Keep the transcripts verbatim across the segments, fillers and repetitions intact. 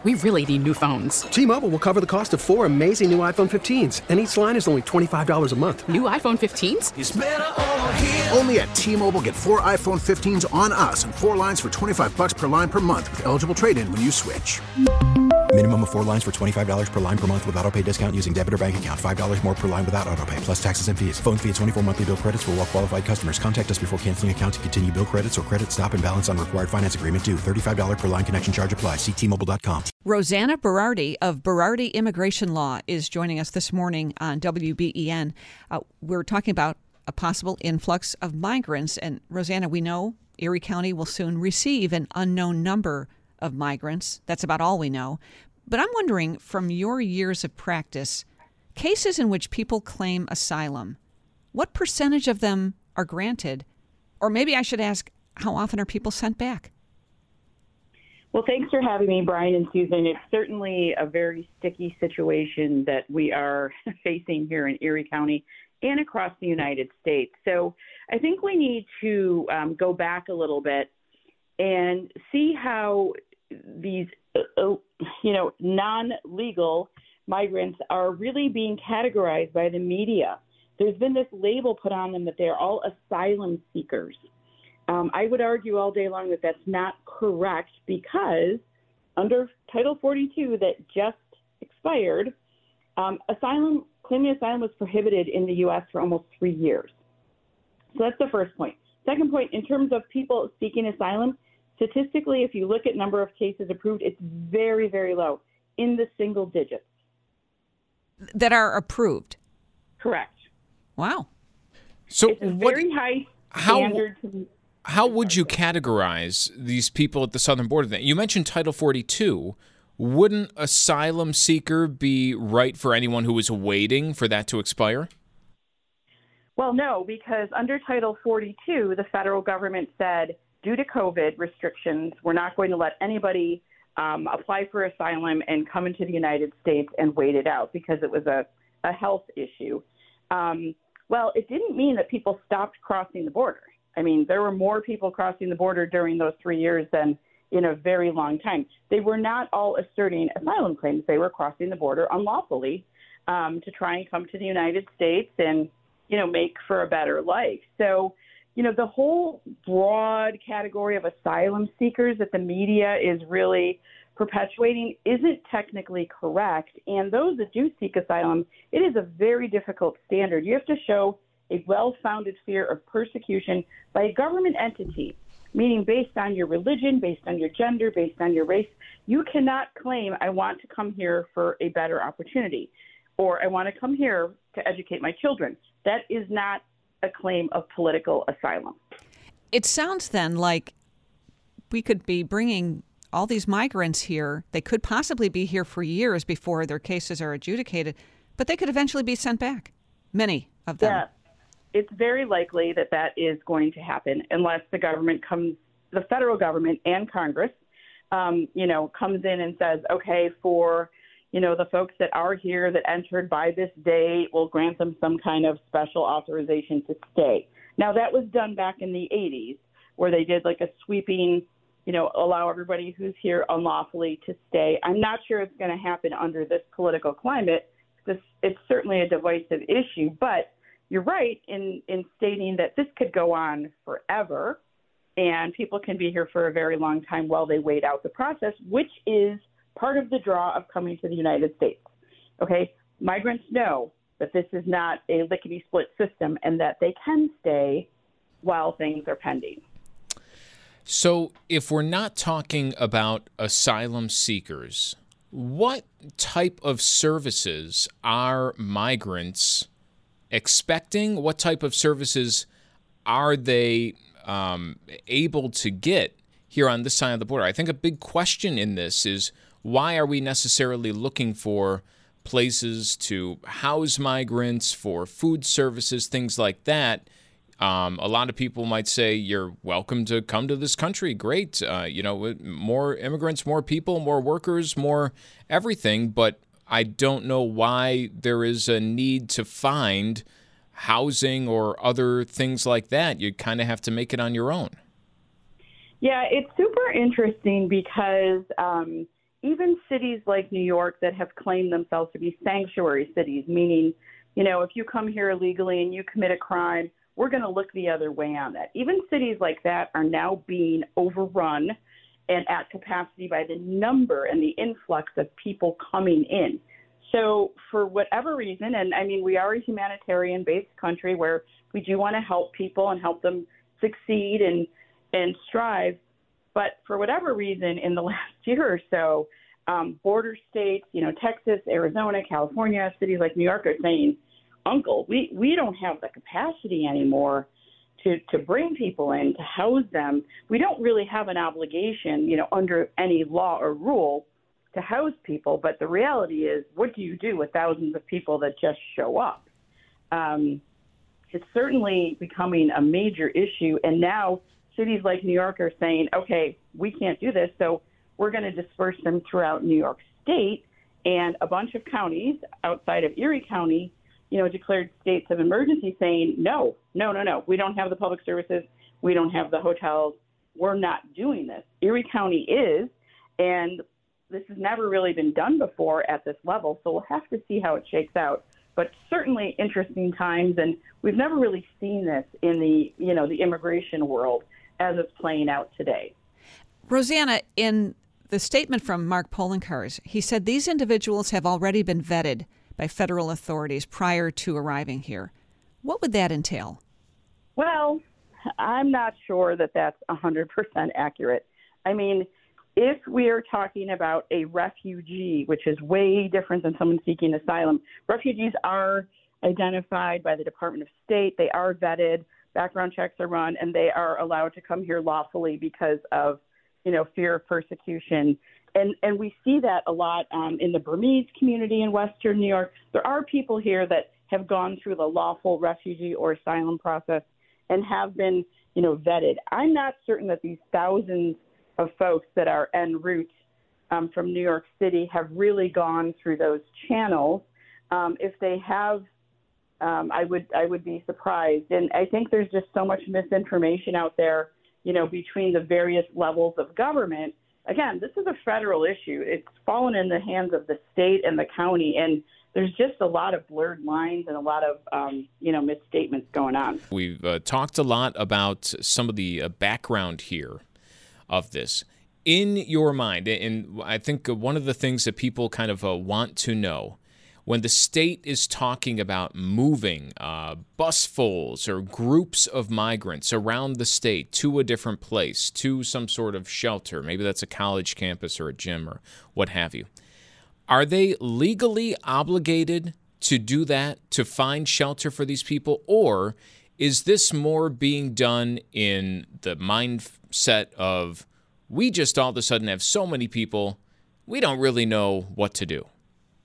We really need new phones. T-Mobile will cover the cost of four amazing new iPhone fifteens, and each line is only twenty-five dollars a month. New iPhone fifteens? It's better over here. Only at T-Mobile, get four iPhone fifteens on us and four lines for twenty-five dollars per line per month with eligible trade-in when you switch. Minimum of four lines for twenty-five dollars per line per month with autopay discount using debit or bank account. five dollars more per line without autopay, plus taxes and fees. Phone fee at twenty-four monthly bill credits for well-qualified customers. Contact us before canceling account to continue bill credits or credit stop and balance on required finance agreement due. thirty-five dollars per line connection charge applies. See T Mobile dot com. Rosanna Berardi of Berardi Immigration Law is joining us this morning on W B E N. Uh, we're talking about a possible influx of migrants. And Rosanna, we know Erie County will soon receive an unknown number of migrants. That's about all we know. But I'm wondering, from your years of practice, cases in which people claim asylum, what percentage of them are granted? Or maybe I should ask, how often are people sent back? Well, thanks for having me, Brian and Susan. It's certainly a very sticky situation that we are facing here in Erie County and across the United States. So I think we need to um, go back a little bit and see how these, uh, you know, non-legal migrants are really being categorized by the media. There's been this label put on them that they're all asylum seekers. Um, I would argue all day long that that's not correct, because under Title forty-two that just expired, um, asylum claiming asylum was prohibited in the U S for almost three years. So that's the first point. Second point, in terms of people seeking asylum, statistically, if you look at number of cases approved, it's very, very low, in the single digits. That are approved? Correct. Wow. So it's a what, very high how, standard. To, how would you categorize these people at the southern border? You mentioned Title forty-two. Wouldn't asylum seeker be right for anyone who is waiting for that to expire? Well, no, because under Title forty-two, the federal government said, due to COVID restrictions, we're not going to let anybody um, apply for asylum and come into the United States and wait it out because it was a, a health issue. Um, well, it didn't mean that people stopped crossing the border. I mean, there were more people crossing the border during those three years than in a very long time. They were not all asserting asylum claims. They were crossing the border unlawfully um, to try and come to the United States and, you know, make for a better life. So, you know, the whole broad category of asylum seekers that the media is really perpetuating isn't technically correct. And those that do seek asylum, it is a very difficult standard. You have to show a well-founded fear of persecution by a government entity, meaning based on your religion, based on your gender, based on your race. You cannot claim, I want to come here for a better opportunity, or I want to come here to educate my children. That is not a claim of political asylum. It sounds then like we could be bringing all these migrants here. They could possibly be here for years before their cases are adjudicated, but they could eventually be sent back, many of them. Yeah, it's very likely that that is going to happen unless the government comes, the federal government and Congress, um, you know, comes in and says, okay, for you know, the folks that are here that entered by this date, will grant them some kind of special authorization to stay. Now, that was done back in the eighties, where they did like a sweeping, you know, allow everybody who's here unlawfully to stay. I'm not sure it's going to happen under this political climate. This, it's certainly a divisive issue, but you're right in, in stating that this could go on forever, and people can be here for a very long time while they wait out the process, which is part of the draw of coming to the United States. Okay, migrants know that this is not a lickety-split system and that they can stay while things are pending. So if we're not talking about asylum seekers, what type of services are migrants expecting? What type of services are they um, able to get here on this side of the border? I think a big question in this is, why are we necessarily looking for places to house migrants, for food services, things like that? Um, a lot of people might say, you're welcome to come to this country. Great. Uh, you know, more immigrants, more people, more workers, more everything. But I don't know why there is a need to find housing or other things like that. You kind of have to make it on your own. Yeah, it's super interesting because, um, even cities like New York that have claimed themselves to be sanctuary cities, meaning, you know, if you come here illegally and you commit a crime, we're going to look the other way on that. Even cities like that are now being overrun and at capacity by the number and the influx of people coming in. So for whatever reason, and I mean, we are a humanitarian-based country where we do want to help people and help them succeed and, and strive. But for whatever reason, in the last year or so, um, border states, you know, Texas, Arizona, California, cities like New York are saying, Uncle, we, we don't have the capacity anymore to, to bring people in, to house them. We don't really have an obligation, you know, under any law or rule to house people. But the reality is, what do you do with thousands of people that just show up? Um, it's certainly becoming a major issue. And now cities like New York are saying, okay, we can't do this, so we're going to disperse them throughout New York State. And a bunch of counties outside of Erie County, you know, declared states of emergency saying, no, no, no, no, we don't have the public services, we don't have the hotels, we're not doing this. Erie County is, and this has never really been done before at this level, so we'll have to see how it shakes out. But certainly interesting times, and we've never really seen this in the, you know, the immigration world as it's playing out today. Rosanna, in the statement from Mark Poloncarz, he said these individuals have already been vetted by federal authorities prior to arriving here. What would that entail? Well, I'm not sure that that's one hundred percent accurate. I mean, if we are talking about a refugee, which is way different than someone seeking asylum, refugees are identified by the Department of State. They are vetted, background checks are run, and they are allowed to come here lawfully because of, you know, fear of persecution. And and we see that a lot um, in the Burmese community in Western New York. There are people here that have gone through the lawful refugee or asylum process and have been, you know, vetted. I'm not certain that these thousands of folks that are en route um, from New York City have really gone through those channels. Um, if they have, um, I would I would be surprised. And I think there's just so much misinformation out there, you know, between the various levels of government. Again, this is a federal issue. It's fallen in the hands of the state and the county, and there's just a lot of blurred lines and a lot of, um, you know, misstatements going on. We've uh, talked a lot about some of the uh, background here of this. In your mind, and I think one of the things that people kind of uh, want to know, when the state is talking about moving uh, busfuls or groups of migrants around the state to a different place, to some sort of shelter, maybe that's a college campus or a gym or what have you, are they legally obligated to do that, to find shelter for these people? Or is this more being done in the mindset of, we just all of a sudden have so many people, we don't really know what to do?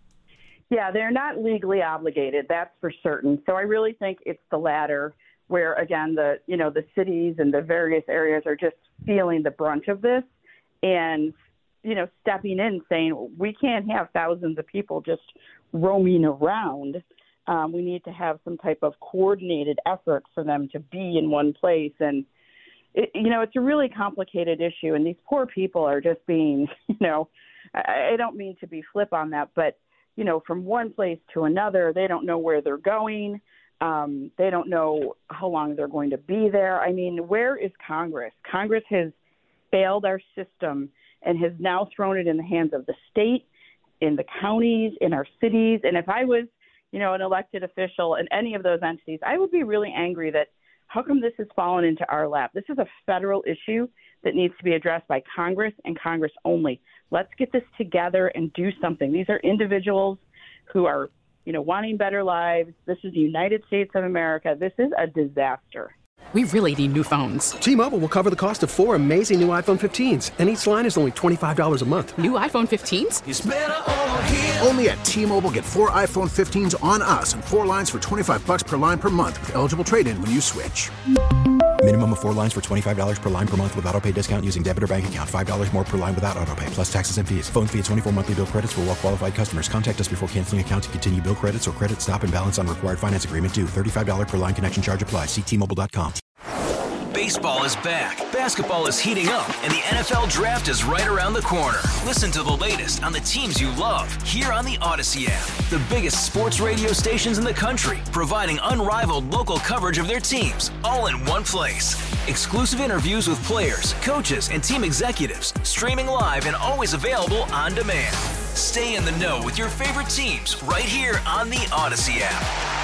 Yeah, they're not legally obligated, that's for certain. So I really think it's the latter, where, again, the, you know, the cities and the various areas are just feeling the brunt of this and, you know, stepping in saying, we can't have thousands of people just roaming around. Um, we need to have some type of coordinated effort for them to be in one place. And, it, you know, it's a really complicated issue. And these poor people are just being, you know, I, I don't mean to be flip on that, but, you know, from one place to another, they don't know where they're going. Um, they don't know how long they're going to be there. I mean, where is Congress? Congress has failed our system and has now thrown it in the hands of the state, in the counties, in our cities. And if I was, you know, an elected official in any of those entities, I would be really angry that how come this has fallen into our lap? This is a federal issue that needs to be addressed by Congress and Congress only. Let's get this together and do something. These are individuals who are, you know, wanting better lives. This is the United States of America. This is a disaster. We really need new phones. T-Mobile will cover the cost of four amazing new iPhone fifteens, and each line is only twenty-five dollars a month. New iPhone fifteens? It's better over here. Only at T-Mobile, get four iPhone fifteens on us and four lines for twenty-five bucks per line per month with eligible trade-in when you switch. Minimum of four lines for twenty-five dollars per line per month with autopay discount using debit or bank account. five dollars more per line without autopay, plus taxes and fees. Phone fee at twenty-four monthly bill credits for well-qualified customers. Contact us before canceling account to continue bill credits or credit stop and balance on required finance agreement due. thirty-five dollars per line connection charge applies. See T Mobile dot com. Baseball is back, basketball is heating up, and the N F L Draft is right around the corner. Listen to the latest on the teams you love here on the Odyssey app. The biggest sports radio stations in the country, providing unrivaled local coverage of their teams, all in one place. Exclusive interviews with players, coaches, and team executives, streaming live and always available on demand. Stay in the know with your favorite teams right here on the Odyssey app.